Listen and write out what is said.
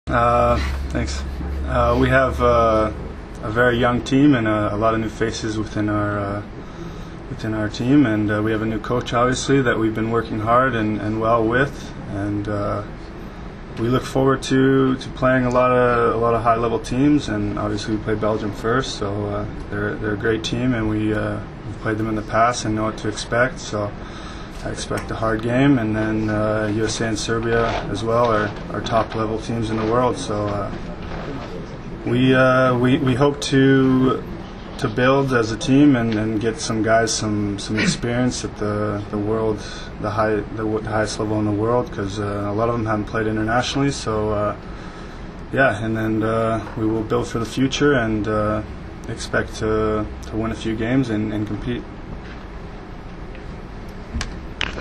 Thanks. We have a very young team and a lot of new faces within our team, and we have a new coach, obviously, that we've been working hard and well with, and we look forward to playing a lot of high-level teams, and obviously we play Belgium first, so they're a great team, and we've played them in the past and know what to expect. So I expect a hard game, and then USA and Serbia as well are top-level teams in the world. So we hope to build as a team and get some guys some experience at the highest level in the world, because a lot of them haven't played internationally. So yeah, and then we will build for the future and expect to win a few games and compete.